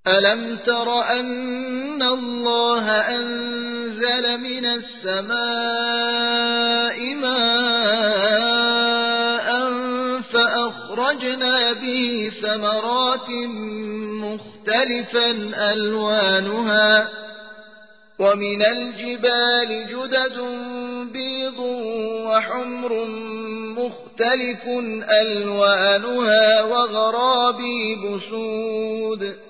ألم تر أن الله أنزل من السماء ماء فأخرجنا به ثمرات مختلفا ألوانها ومن الجبال جدد بيض وحمر مختلف ألوانها وغرابيب سود